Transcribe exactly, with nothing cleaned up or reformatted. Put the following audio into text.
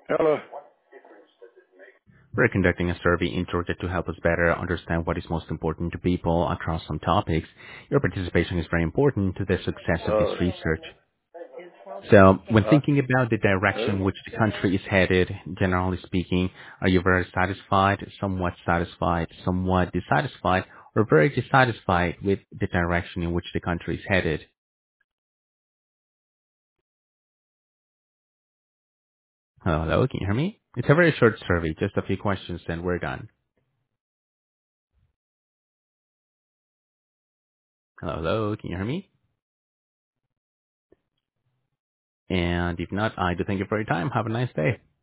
Hello. We're conducting a survey in Georgia to help us better understand what is most important to people across some topics. Your participation is very important to the success of this Uh, research. So when huh? thinking about the Who? direction which the country is headed, generally speaking, are you very satisfied, somewhat satisfied, somewhat dissatisfied, or very dissatisfied with the direction in which the country is headed? Hello, hello, can you hear me? It's a very short survey, just a few questions, then we're done. Hello, hello, can you hear me? And if not, I do thank you for your time. Have a nice day.